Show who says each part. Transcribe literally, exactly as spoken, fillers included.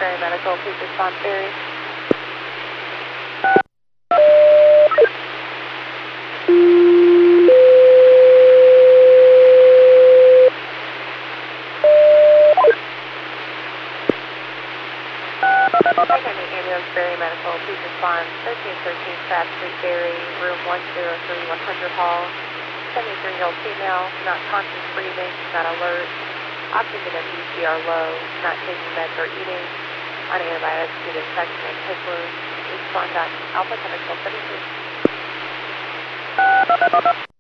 Speaker 1: Berry Medical, please respond, Berry. Miami Ambulance, Berry Medical, please respond. thirteen thirteen Crab Street, Berry, room one zero three, one hundred Hall. seventy-three-year-old female, not conscious breathing, not alert. Oxygen and B C are low, not taking meds or eating. On antibiotics due to infection and pig wounds. Respond on Alpha Chemical seventy-two.